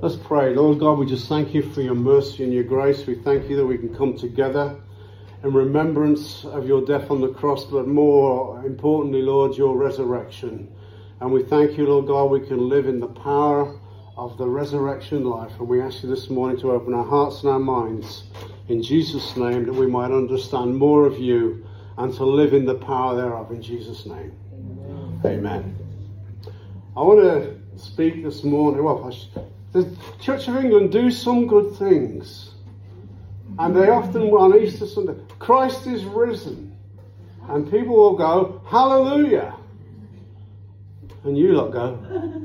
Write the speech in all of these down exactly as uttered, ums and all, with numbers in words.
Let's pray. Lord God, we just thank you for your mercy and your grace. We thank you that we can come together in remembrance of your death on the cross, but more importantly, Lord, your resurrection. And we thank you, Lord God, we can live in the power of the resurrection life. And we ask you this morning to open our hearts and our minds in Jesus' name, that we might understand more of you and to live in the power thereof in Jesus' name. Amen. Amen. I want to speak this morning. Well, I should, the Church of England do some good things. And they often, on Easter Sunday, Christ is risen. And people will go, hallelujah. And you lot go,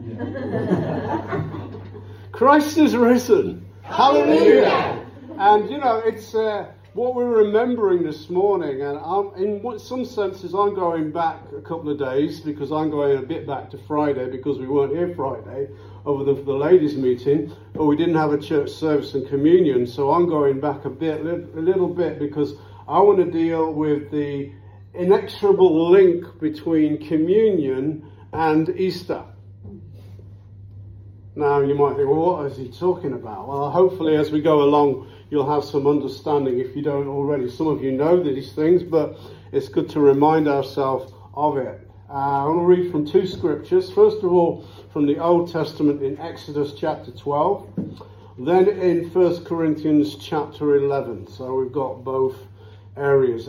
Christ is risen. Hallelujah. And, you know, it's uh, what we're remembering this morning. And I'm, in some senses, I'm going back a couple of days because I'm going a bit back to Friday because we weren't here Friday over the, the ladies' meeting, but we didn't have a church service and communion. So I'm going back a bit, a little bit, because I want to deal with the inexorable link between communion and Easter. Now you might think, well, what is he talking about? Well, hopefully as we go along, you'll have some understanding if you don't already. Some of you know these things, but it's good to remind ourselves of it. Uh, I want to read from two scriptures. First of all, from the Old Testament in Exodus chapter twelve, then in First Corinthians chapter eleven. So we've got both areas.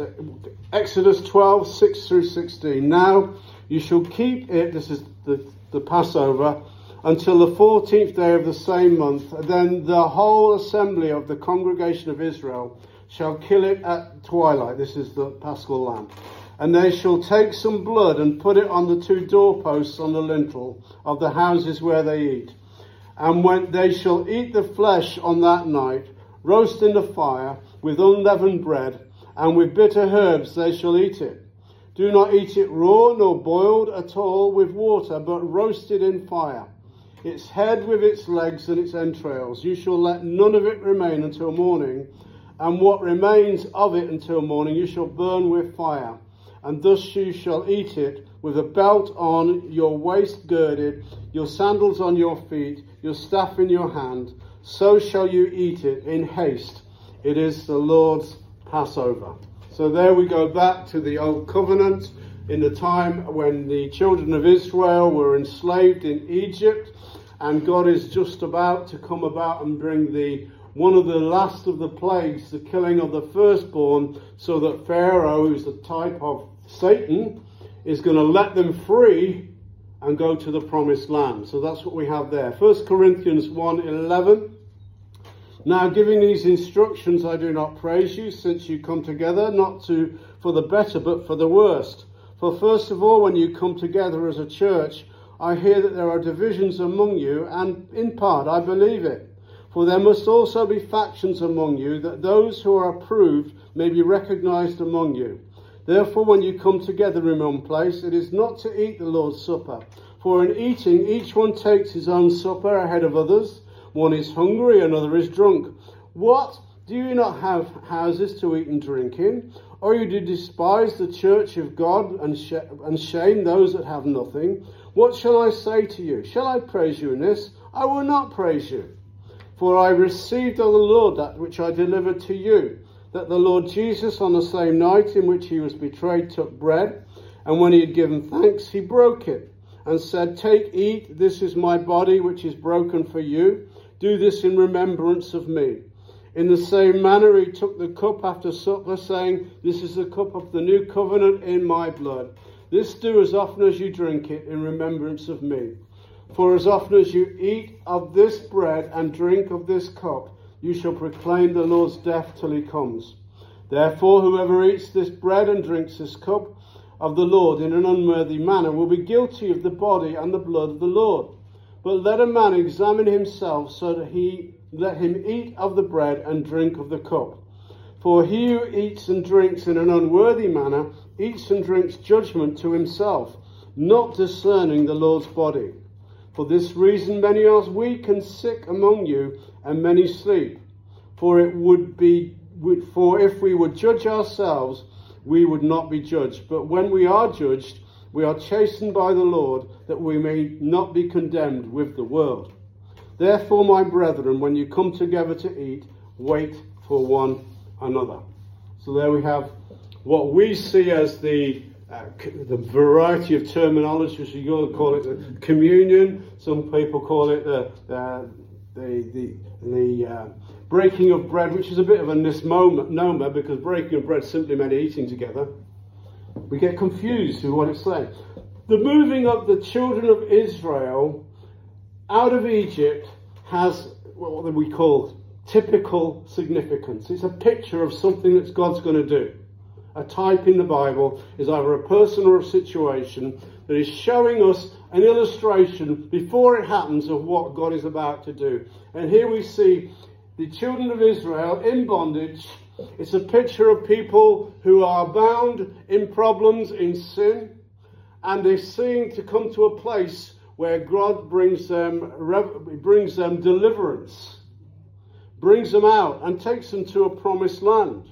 Exodus twelve, six through sixteen. Now you shall keep it, this is the, the Passover, until the fourteenth day of the same month. Then the whole assembly of the congregation of Israel shall kill it at twilight. This is the Paschal lamb. And they shall take some blood and put it on the two doorposts on the lintel of the houses where they eat. And when they shall eat the flesh on that night, roast in the fire with unleavened bread, and with bitter herbs they shall eat it. Do not eat it raw nor boiled at all with water, but roasted in fire. Its head with its legs and its entrails. You shall let none of it remain until morning, and what remains of it until morning you shall burn with fire. And thus you shall eat it with a belt on your waist girded, your sandals on your feet, your staff in your hand. So shall you eat it in haste. It is the Lord's Passover. So there we go back to the Old Covenant in the time when the children of Israel were enslaved in Egypt, and God is just about to come about and bring the one of the last of the plagues, the killing of the firstborn, so that Pharaoh, who's the type of Satan, is going to let them free and go to the promised land. So that's what we have there. First Corinthians one eleven. Now, giving these instructions, I do not praise you, since you come together, not to for the better, but for the worst. For first of all, when you come together as a church, I hear that there are divisions among you, and in part I believe it. For there must also be factions among you, that those who are approved may be recognized among you. Therefore, when you come together in one place, it is not to eat the Lord's Supper. For in eating, each one takes his own supper ahead of others. One is hungry, another is drunk. What? Do you not have houses to eat and drink in? Or you do despise the church of God and, sh- and shame those that have nothing? What shall I say to you? Shall I praise you in this? I will not praise you. For I received of the Lord that which I delivered to you, that the Lord Jesus, on the same night in which he was betrayed, took bread, and when he had given thanks, he broke it, and said, Take, eat, this is my body, which is broken for you. Do this in remembrance of me. In the same manner he took the cup after supper, saying, This is the cup of the new covenant in my blood. This do as often as you drink it in remembrance of me. For as often as you eat of this bread and drink of this cup, you shall proclaim the Lord's death till he comes. Therefore, whoever eats this bread and drinks this cup of the Lord in an unworthy manner will be guilty of the body and the blood of the Lord. But let a man examine himself, so that he let him eat of the bread and drink of the cup. For he who eats and drinks in an unworthy manner eats and drinks judgment to himself, not discerning the Lord's body. For this reason many are weak and sick among you, and many sleep. For it would be, for if we would judge ourselves, we would not be judged. But when we are judged, we are chastened by the Lord, that we may not be condemned with the world. Therefore, my brethren, when you come together to eat, wait for one another. So there we have what we see as the uh, the variety of terminology. You could call it the communion. Some people call it the uh, the the, the uh, breaking of bread, which is a bit of a misnomer because breaking of bread simply meant eating together. We get confused with what it's saying. The moving of the children of Israel out of Egypt has what we call typical significance. It's a picture of something that God's going to do. A type in the Bible is either a person or a situation that is showing us an illustration before it happens of what God is about to do. And here we see the children of Israel in bondage. It's a picture of people who are bound in problems, in sin, and they're seeking to come to a place where God brings them, brings them deliverance, brings them out and takes them to a promised land.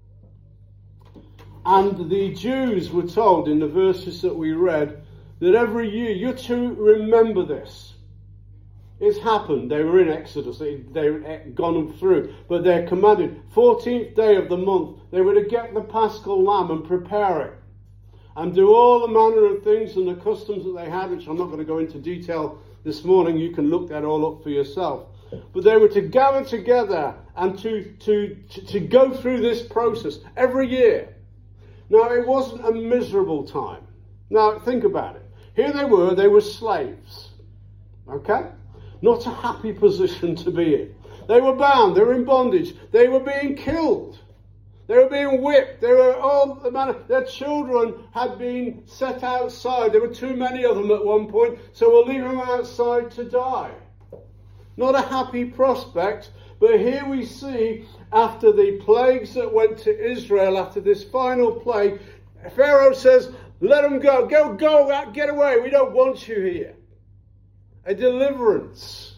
And the Jews were told in the verses that we read that every year you're to remember this. It's happened. They were in Exodus. They, they'd gone through. But they're commanded, fourteenth day of the month, they were to get the Paschal lamb and prepare it. And do all the manner of things and the customs that they had, which I'm not going to go into detail this morning. You can look that all up for yourself. But they were to gather together and to, to, to, to go through this process every year. Now, it wasn't a miserable time. Now, think about it. Here they were. They were slaves. Okay? Not a happy position to be in. They were bound. They were in bondage. They were being killed. They were being whipped. They were all the man. Their children had been set outside. There were too many of them at one point, so we'll leave them outside to die. Not a happy prospect. But here we see, after the plagues that went to Israel, after this final plague, Pharaoh says, "Let them go. Go, go, get away. We don't want you here." A deliverance.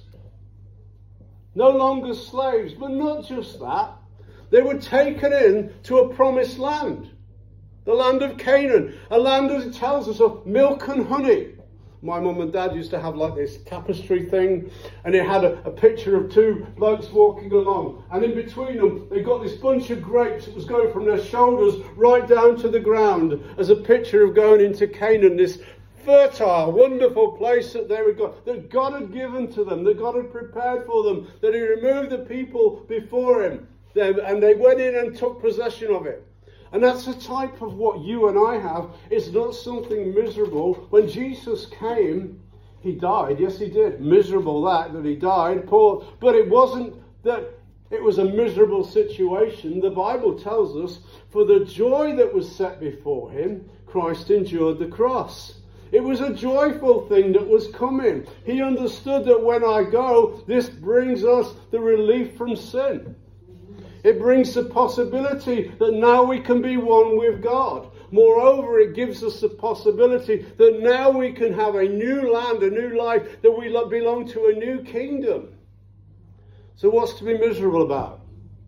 No longer slaves, but not just that. They were taken in to a promised land, the land of Canaan, a land that tells us of milk and honey. My mum and dad used to have like this tapestry thing, and it had a, a picture of two blokes walking along, and in between them they got this bunch of grapes that was going from their shoulders right down to the ground as a picture of going into Canaan, this fertile, wonderful place that they would go, that God had given to them, that God had prepared for them, that he removed the people before him. And they went in and took possession of it. And that's a type of what you and I have. It's not something miserable. When Jesus came, he died. Yes, he did. Miserable that, that he died. Poor. But it wasn't that it was a miserable situation. The Bible tells us, for the joy that was set before him, Christ endured the cross. It was a joyful thing that was coming. He understood that when I go, this brings us the relief from sin. It brings the possibility that now we can be one with God. Moreover, it gives us the possibility that now we can have a new land, a new life, that we belong to a new kingdom. So what's to be miserable about?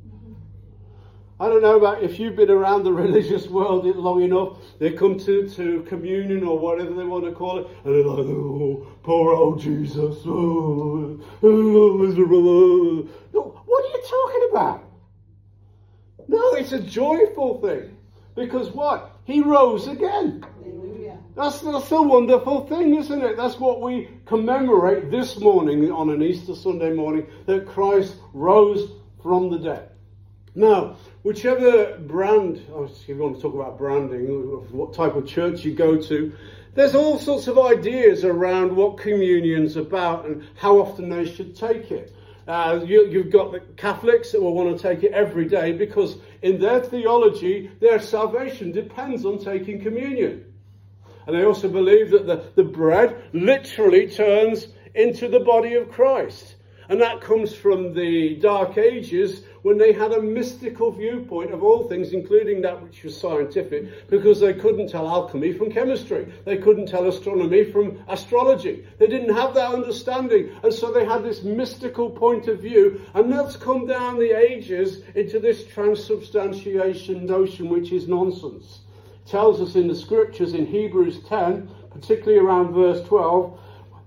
I don't know about if you've been around the religious world long enough, they come to, to communion or whatever they want to call it, and they're like, "Oh, poor old Jesus, oh, oh miserable." No, what are you talking about? No, it's a joyful thing. Because what? He rose again. Hallelujah. That's, that's a wonderful thing, isn't it? That's what we commemorate this morning on an Easter Sunday morning, that Christ rose from the dead. Now, whichever brand, if you want to talk about branding, of what type of church you go to, there's all sorts of ideas around what communion's about and how often they should take it. Uh, you, you've got the Catholics that will want to take it every day because in their theology, their salvation depends on taking communion. And they also believe that the, the bread literally turns into the body of Christ. And that comes from the Dark Ages, when they had a mystical viewpoint of all things, including that which was scientific, because they couldn't tell alchemy from chemistry. They couldn't tell astronomy from astrology. They didn't have that understanding. And so they had this mystical point of view. And that's come down the ages into this transubstantiation notion, which is nonsense. It tells us in the scriptures in Hebrews ten, particularly around verse twelve,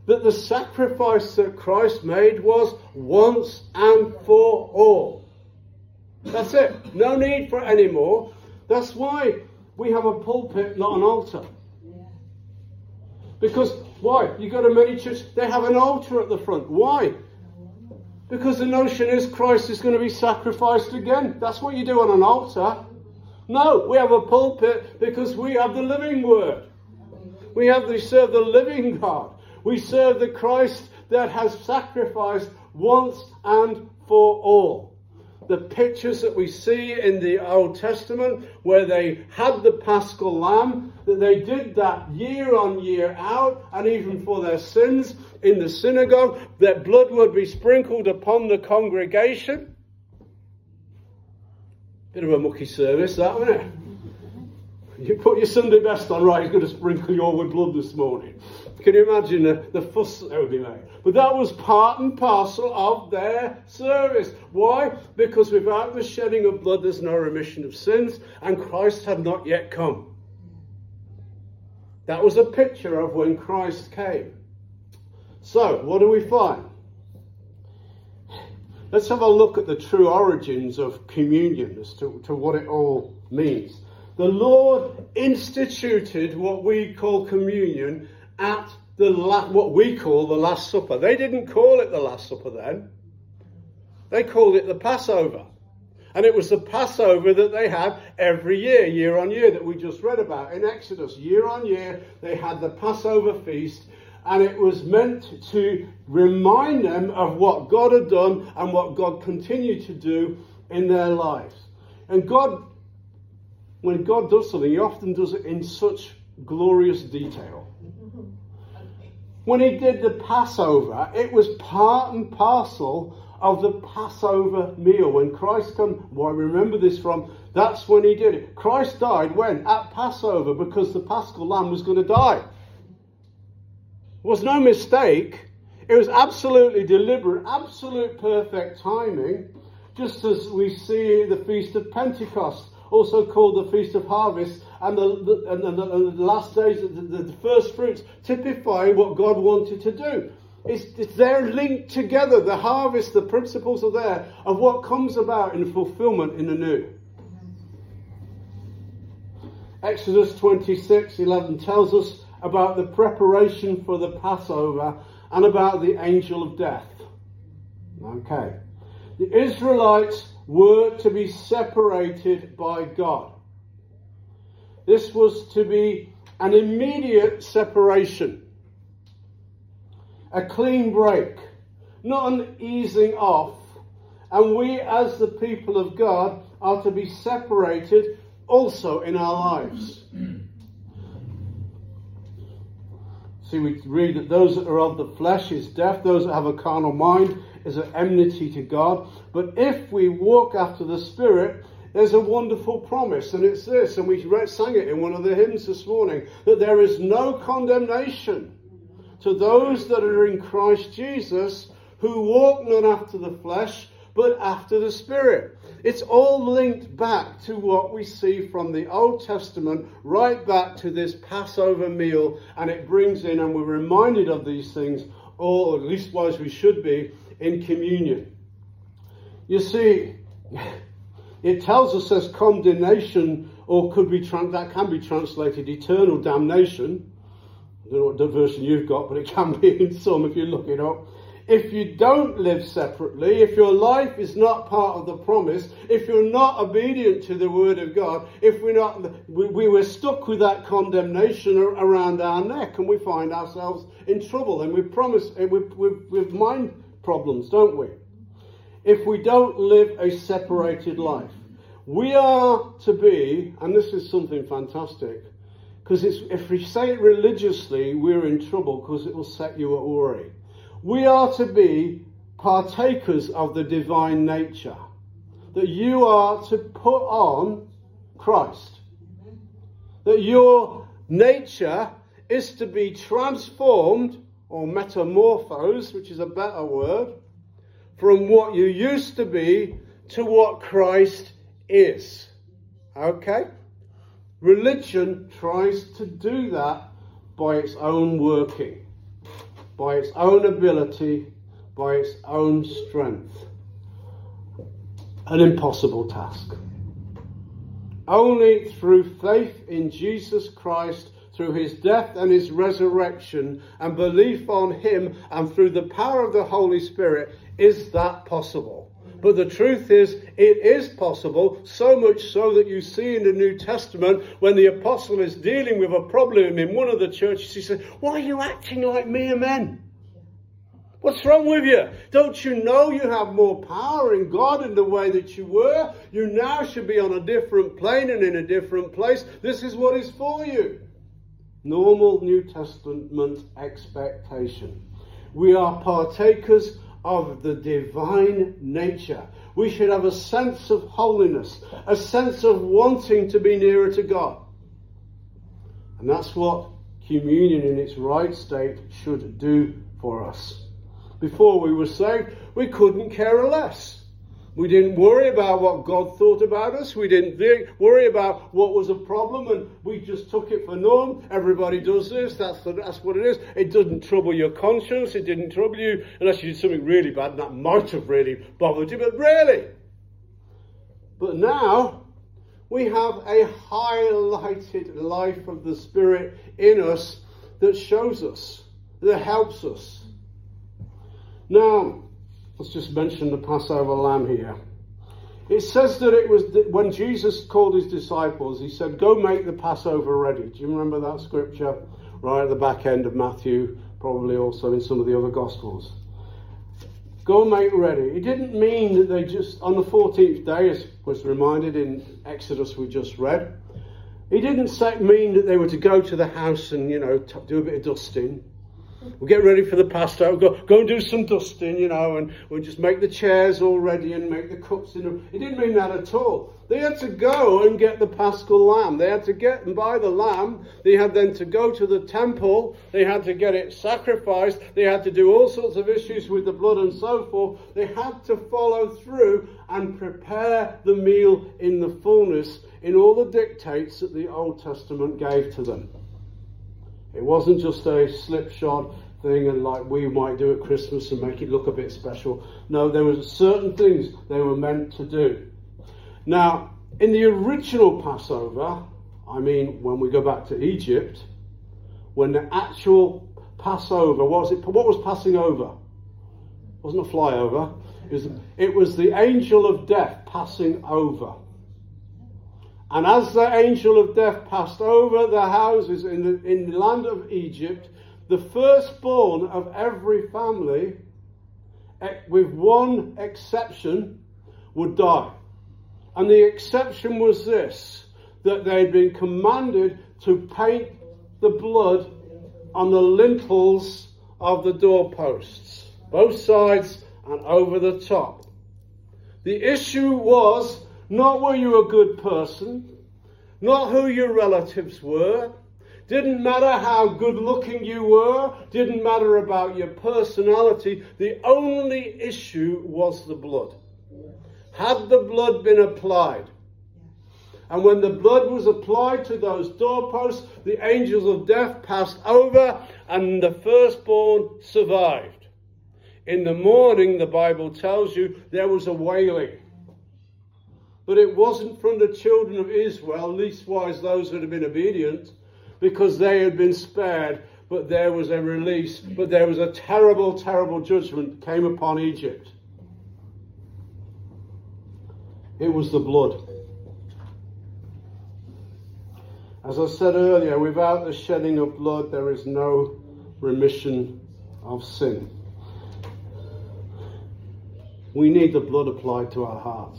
that the sacrifice that Christ made was once and for all. That's it. No need for any more. That's why we have a pulpit, not an altar. Because, why? You go to many churches, they have an altar at the front. Why? Because the notion is Christ is going to be sacrificed again. That's what you do on an altar. No, we have a pulpit because we have the living word. We have we serve the living God. We serve the Christ that has sacrificed once and for all. The pictures that we see in the Old Testament where they had the Paschal Lamb, that they did that year on year out, and even for their sins in the synagogue, that blood would be sprinkled upon the congregation. Bit of a mucky service, that, wasn't it? You put your Sunday best on, right, he's going to sprinkle you all with blood this morning. Can you imagine the, the fuss that would be made? But that was part and parcel of their service. Why? Because without the shedding of blood, there's no remission of sins, and Christ had not yet come. That was a picture of when Christ came. So, what do we find? Let's have a look at the true origins of communion as to, to what it all means. The Lord instituted what we call communion at the la- what we call the Last Supper. They didn't call it the Last Supper then. They called it the Passover. And it was the Passover that they had every year, year on year, that we just read about in Exodus. Year on year, they had the Passover feast, and it was meant to remind them of what God had done and what God continued to do in their lives. And God, when God does something, he often does it in such glorious detail. When he did the Passover, it was part and parcel of the Passover meal. When Christ came, well, I remember this from, that's when he did it. Christ died when? At Passover, because the Paschal Lamb was going to die. It was no mistake. It was absolutely deliberate, absolute perfect timing, just as we see the Feast of Pentecost, also called the Feast of Harvest, and the, the, and the, and the last days, the, the, the first fruits, typify what God wanted to do. It's, it's they're linked together. The harvest, the principles are there of what comes about in fulfillment in the new. Exodus twenty-six eleven tells us about the preparation for the Passover and about the angel of death. Okay. The Israelites were to be separated by God. This was to be an immediate separation. A clean break. Not an easing off. And we as the people of God are to be separated also in our lives. See, we read that those that are of the flesh is death, those that have a carnal mind is an enmity to God. But if we walk after the Spirit, there's a wonderful promise, and it's this, and we read, sang it in one of the hymns this morning, that there is no condemnation to those that are in Christ Jesus, who walk not after the flesh, but after the Spirit. It's all linked back to what we see from the Old Testament, right back to this Passover meal, and it brings in, and we're reminded of these things, or at least as we should be, in communion. You see, it tells us there's condemnation, or could be that can be translated eternal damnation. I don't know what the version you've got, but it can be in some if you look it up. If you don't live separately, if your life is not part of the promise, if you're not obedient to the word of God, if we're not, we, we were stuck with that condemnation around our neck, and we find ourselves in trouble, and we promise with, with, with mind problems, don't we? If we don't live a separated life, we are to be, and this is something fantastic, because if we say it religiously, we're in trouble because it will set you at worry. We are to be partakers of the divine nature. That you are to put on Christ. That your nature is to be transformed, or metamorphosed, which is a better word, from what you used to be to what Christ is. Okay? Religion tries to do that by its own working. by its own ability, by its own strength. An impossible task. Only through faith in Jesus Christ, through his death and his resurrection, and belief on him, and through the power of the Holy Spirit, is that possible. But the truth is, it is possible, so much so that you see in the New Testament, when the apostle is dealing with a problem in one of the churches, he said, "Why are you acting like mere men? What's wrong with you? Don't you know you have more power in God in the way that you were? You now should be on a different plane and in a different place. This is what is for you." Normal New Testament expectation. We are partakers of the divine nature. We should have a sense of holiness, a sense of wanting to be nearer to God. And that's what communion in its right state should do for us. Before we were saved, we couldn't care less. We didn't worry about what God thought about us. We didn't worry about what was a problem, and we just took it for norm. Everybody does this. That's the, that's what it is. It didn't trouble your conscience. It didn't trouble you unless you did something really bad, and that might have really bothered you, but really. But now we have a highlighted life of the Spirit in us that shows us, that helps us. Now, let's just mention the Passover lamb here. It says that it was th- when Jesus called his disciples, he said, "Go make the Passover ready." Do you remember that scripture? Right at the back end of Matthew, probably also in some of the other Gospels. Go make ready. It didn't mean that they just, on the fourteenth day, as was reminded in Exodus we just read, it didn't say, mean that they were to go to the house and, you know, t- do a bit of dusting. We'll get ready for the Passover. Go, go and do some dusting, you know, and we'll just make the chairs all ready and make the cups in them. It didn't mean that at all. They had to go and get the Paschal lamb. They had to get and buy the lamb. They had then to go to the temple. They had to get it sacrificed. They had to do all sorts of issues with the blood and so forth. They had to follow through and prepare the meal in the fullness in all the dictates that the Old Testament gave to them. It wasn't just a slipshod thing and like we might do at Christmas and make it look a bit special. No, there were certain things they were meant to do. Now, in the original Passover, I mean, when we go back to Egypt, when the actual Passover, what was it? What was passing over? It wasn't a flyover. It was, it was the angel of death passing over. And as the angel of death passed over the houses in the, in the land of Egypt, the firstborn of every family, with one exception, would die. And the exception was this, that they had been commanded to paint the blood on the lintels of the doorposts, both sides and over the top. The issue was not were you a good person, not who your relatives were, didn't matter how good looking you were, didn't matter about your personality. The only issue was the blood. Had the blood been applied? And when the blood was applied to those doorposts, the angels of death passed over and the firstborn survived. In the morning, the Bible tells you, there was a wailing. But it wasn't from the children of Israel, leastwise those that had been obedient, because they had been spared, but there was a release, but there was a terrible, terrible judgment that came upon Egypt. It was the blood. As I said earlier, without the shedding of blood, there is no remission of sin. We need the blood applied to our hearts.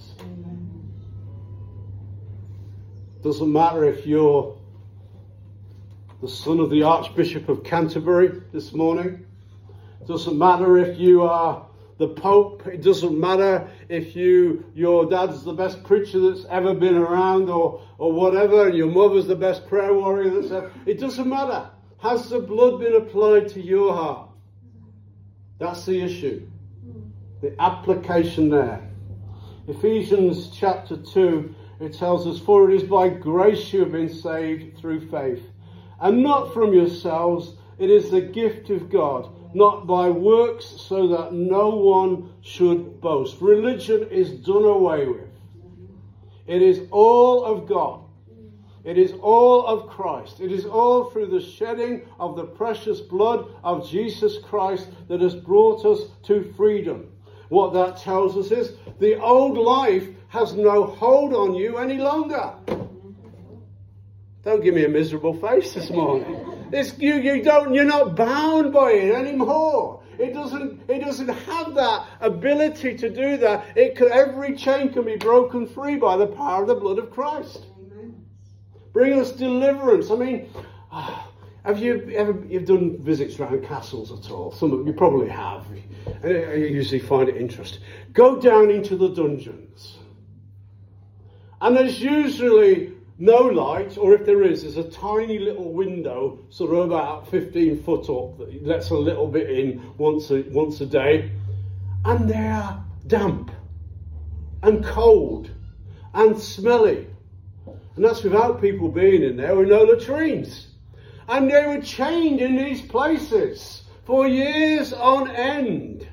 Doesn't matter if you're the son of the Archbishop of Canterbury this morning. Doesn't matter if you are the Pope. It doesn't matter if you your dad's the best preacher that's ever been around or, or whatever, and your mother's the best prayer warrior that's ever. It doesn't matter. Has the blood been applied to your heart? That's the issue. The application there. Ephesians chapter two, it tells us, "For it is by grace you have been saved through faith, and not from yourselves. It is the gift of God, not by works, so that no one should boast. Religion is done away with. It is all of God. It is all of Christ. It is all through the shedding of the precious blood of Jesus Christ that has brought us to freedom. What that tells us is the old life has no hold on you any longer. Don't give me a miserable face this morning. It's, you, you don't, you're not bound by it anymore. It doesn't, it doesn't have that ability to do that. It can, every chain can be broken free by the power of the blood of Christ. Amen. Bring us deliverance. I mean, have you ever you've done visits around castles at all? Some of you probably have. I usually find it interesting. Go down into the dungeons. And there's usually no light, or if there is, there's a tiny little window, sort of about fifteen foot up, that lets a little bit in once a, once a day. And they're damp and cold and smelly. And that's without people being in there with no latrines. And they were chained in these places for years on end.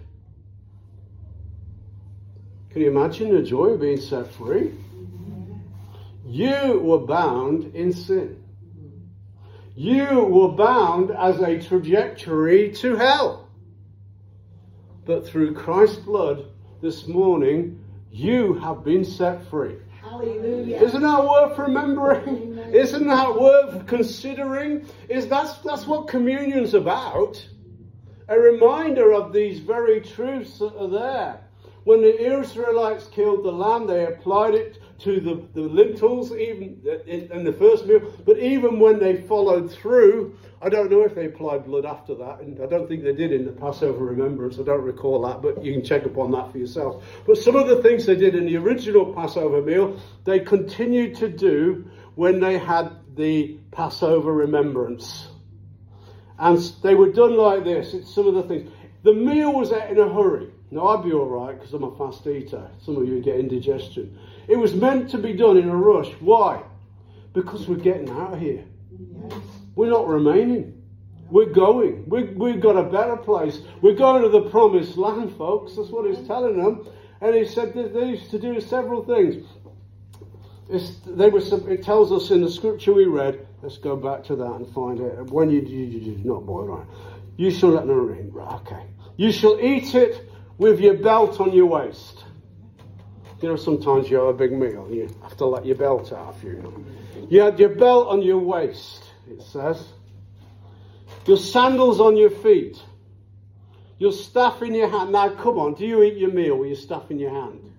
Can you imagine the joy of being set free? You were bound in sin. You were bound as a trajectory to hell. But through Christ's blood this morning, you have been set free. Hallelujah. Isn't that worth remembering? Amen. Isn't that worth considering? Is that's that's what communion's about. A reminder of these very truths that are there. When the Israelites killed the lamb, they applied it to the, the lintels, even in, in the first meal. But even when they followed through, I don't know if they applied blood after that. And I don't think they did in the Passover remembrance. I don't recall that, but you can check upon that for yourself. But some of the things they did in the original Passover meal, they continued to do when they had the Passover remembrance. And they were done like this. It's some of the things. The meal was in a hurry. Now, I'd be all right because I'm a fast eater. Some of you get indigestion. It was meant to be done in a rush. Why? Because we're getting out of here. Yes. We're not remaining. We're going. We, we've got a better place. We're going to the promised land, folks. That's what he's telling them. And he said that they used to do several things. It's, they were. It tells us in the scripture we read. Let's go back to that and find it. When you, you, you not boil, right? You shall let them ring. Right, okay. You shall eat it with your belt on your waist. You know, sometimes you have a big meal and you have to let your belt out, you know. You had your belt on your waist, it says. Your sandals on your feet. Your staff in your hand. Now, come on, do you eat your meal with your staff in your hand?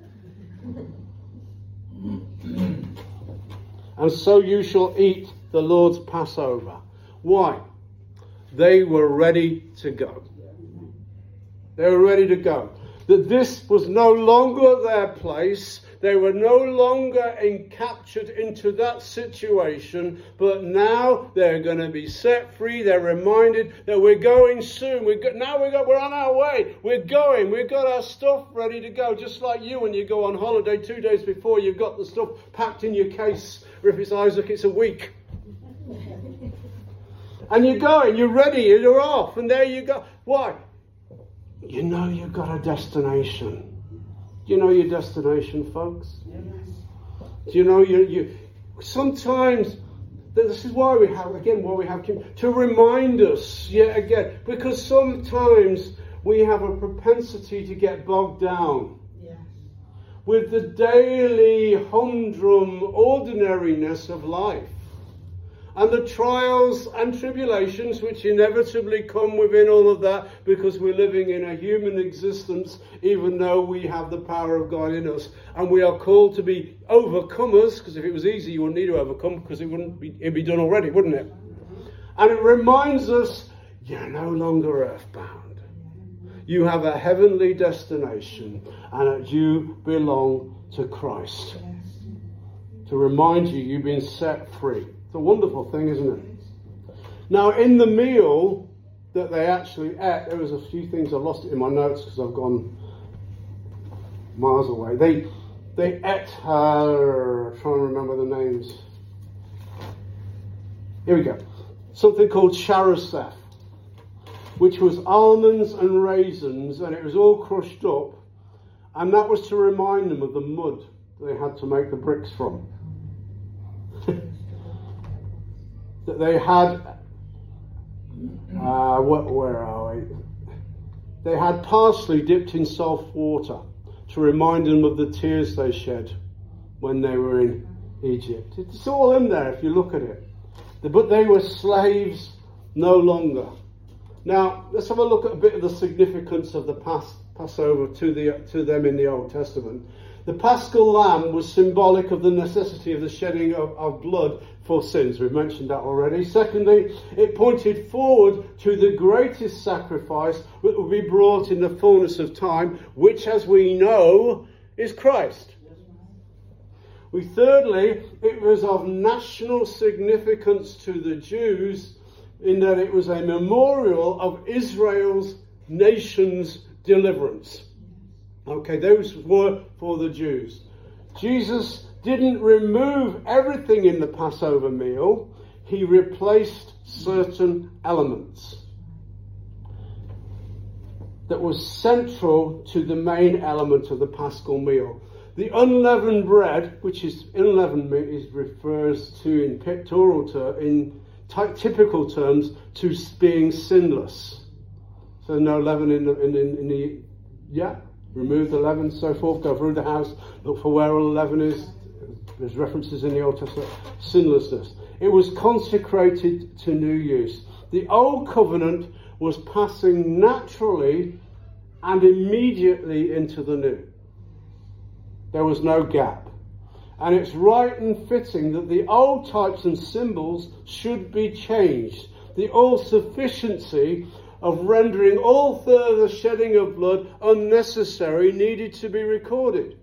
And so you shall eat the Lord's Passover. Why? They were ready to go. They were ready to go. That this was no longer their place. They were no longer encaptured into that situation. But now they're going to be set free. They're reminded that we're going soon. We're go- now we're, go- we're on our way. We're going. We've got our stuff ready to go. Just like you when you go on holiday two days before, you've got the stuff packed in your case. Or if it's Isaac, it's a week. And you're going. You're ready. You're off. And there you go. Why? You know you've got a destination. Do you know your destination, folks? Yes. Do you know you? You sometimes this is why we have again why we have to remind us yet again, because sometimes we have a propensity to get bogged down yes. with the daily humdrum ordinariness of life. And the trials and tribulations which inevitably come within all of that, because we're living in a human existence, even though we have the power of God in us. And we are called to be overcomers, because if it was easy, you wouldn't need to overcome, because it wouldn't be, it'd be done already, wouldn't it? And it reminds us, you're no longer earthbound. You have a heavenly destination, and that you belong to Christ. To remind you, you've been set free. It's a wonderful thing, isn't it? Now, in the meal that they actually ate, there was a few things I lost it in my notes because I've gone miles away. They they ate, uh, trying to remember the names. Here we go. Something called charoseth. which was almonds and raisins, and it was all crushed up, and that was to remind them of the mud they had to make the bricks from. That they had, uh, what, where are we? They had parsley dipped in salt water to remind them of the tears they shed when they were in Egypt. It's all in there if you look at it. But they were slaves no longer. Now, let's have a look at a bit of the significance of the Pas- Passover to, the, to them in the Old Testament. The Paschal lamb was symbolic of the necessity of the shedding of, of blood for sins. We've mentioned that already. Secondly, it pointed forward to the greatest sacrifice that will be brought in the fullness of time, which, as we know, is Christ. We thirdly, it was of national significance to the Jews in that it was a memorial of Israel's nation's deliverance. Okay, those were for the Jews. Jesus didn't remove everything in the Passover meal. He replaced certain elements that was central to the main element of the Paschal meal. The unleavened bread, which is unleavened meat, is refers to in pictorial ter- in ty- typical terms to being sinless. So no leaven in the in, in, in the yeah. Remove the leaven, so forth, go through the house, look for where all the leaven is. There's references in the Old Testament. Sinlessness. It was consecrated to new use. The Old Covenant was passing naturally and immediately into the New. There was no gap. And it's right and fitting that the old types and symbols should be changed. The all-sufficiency of rendering all further shedding of blood unnecessary needed to be recorded.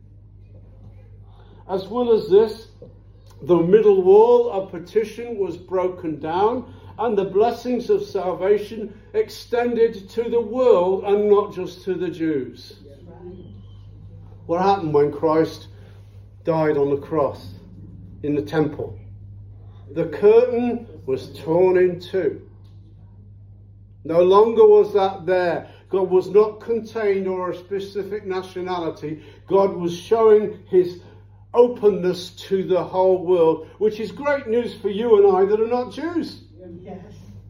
As well as this, the middle wall of partition was broken down and the blessings of salvation extended to the world and not just to the Jews. What happened when Christ died on the cross in the temple? The curtain was torn in two. No longer was that there. God was not contained or a specific nationality. God was showing his openness to the whole world, which is great news for you and I that are not Jews. Yes.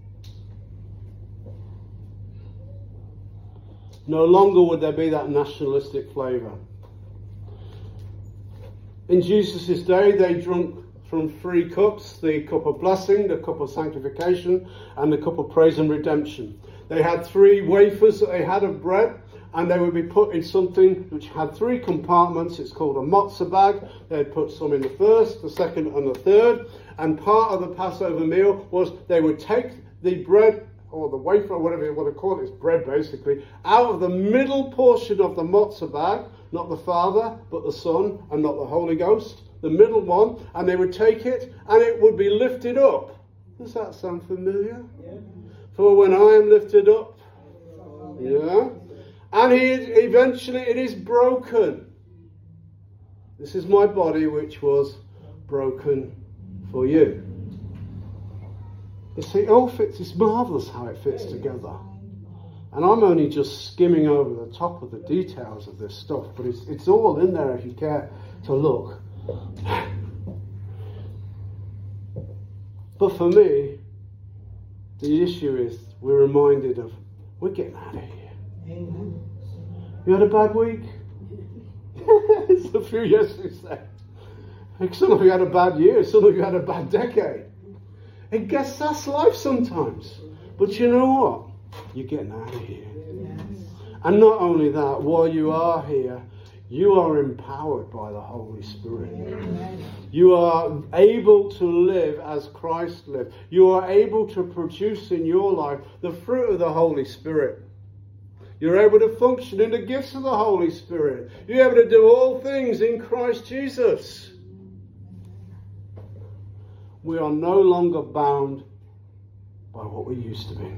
No longer would there be that nationalistic flavour. In Jesus' day, they drank from three cups: the cup of blessing, the cup of sanctification, and the cup of praise and redemption. They had three wafers that they had of bread, and they would be put in something which had three compartments. It's called a matzah bag. They'd put some in the first, the second, and the third. And part of the Passover meal was they would take the bread, or the wafer, or whatever you want to call it, it's bread basically, out of the middle portion of the matzah bag, not the Father, but the Son, and not the Holy Ghost, the middle one, and they would take it, and it would be lifted up. Does that sound familiar? Yeah. For when I am lifted up, yeah, and he eventually it is broken. This is my body which was broken for you. You see, it all fits. It's marvellous how it fits together. And I'm only just skimming over the top of the details of this stuff, but it's it's all in there if you care to look. But for me, the issue is we're reminded of, we're getting out of here. Amen. You had a bad week? It's a few yesterday. Say. Some of you had a bad year, some of you had a bad decade. I guess that's life sometimes. But you know what? You're getting out of here. Yes. And not only that, while you are here, you are empowered by the Holy Spirit. Amen. You are able to live as Christ lived. You are able to produce in your life the fruit of the Holy Spirit. You're able to function in the gifts of the Holy Spirit. You're able to do all things in Christ Jesus. We are no longer bound by what we used to be.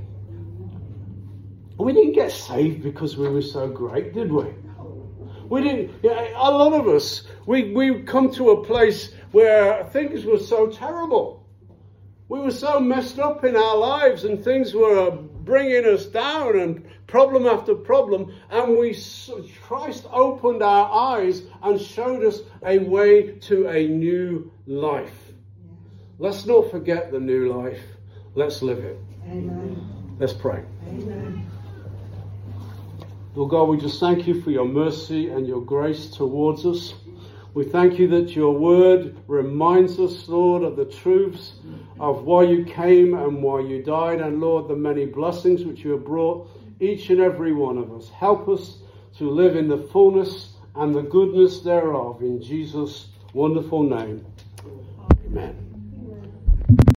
We didn't get saved because we were so great, did we? We didn't. Yeah, a lot of us, we we come to a place where things were so terrible. We were so messed up in our lives, and things were bringing us down and problem after problem. And we, Christ opened our eyes and showed us a way to a new life. Let's not forget the new life. Let's live it. Amen. Let's pray. Amen. Lord God, we just thank you for your mercy and your grace towards us. We thank you that your word reminds us, Lord, of the truths of why you came and why you died. And Lord, the many blessings which you have brought each and every one of us. Help us to live in the fullness and the goodness thereof. In Jesus' wonderful name. Amen.